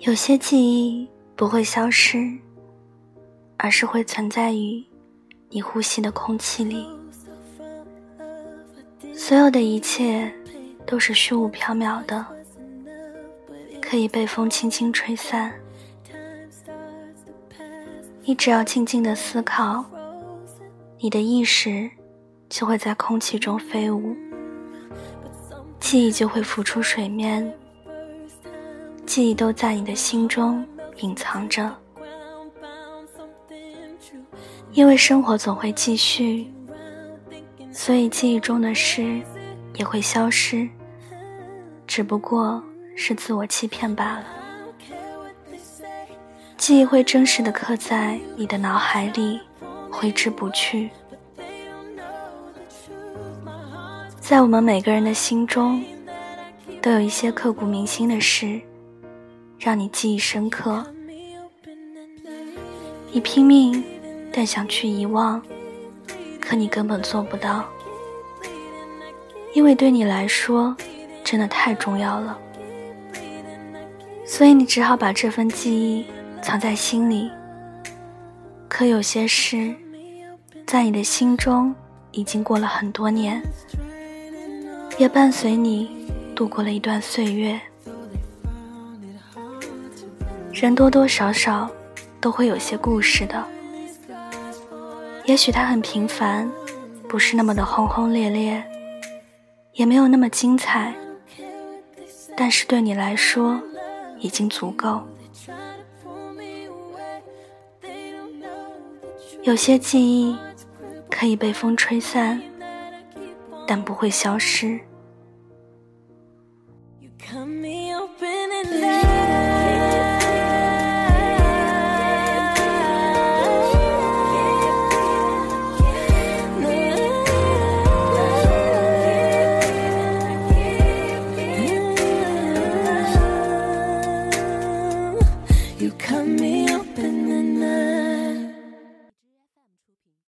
有些记忆不会消失，而是会存在于你呼吸的空气里。所有的一切都是虚无缥缈的，可以被风轻轻吹散。你只要静静地思考，你的意识就会在空气中飞舞，记忆就会浮出水面，记忆都在你的心中隐藏着。因为生活总会继续，所以记忆中的事也会消失，只不过是自我欺骗罢了。记忆会真实地刻在你的脑海里，挥之不去。在我们每个人的心中，都有一些刻骨铭心的事，让你记忆深刻。你拼命但想去遗忘，可你根本做不到，因为对你来说真的太重要了，所以你只好把这份记忆藏在心里。可有些事在你的心中已经过了很多年，也伴随你度过了一段岁月。人多多少少都会有些故事的，也许它很平凡，不是那么的轰轰烈烈，也没有那么精彩，但是对你来说已经足够。有些记忆可以被风吹散，但不会消失。You cut me open and down.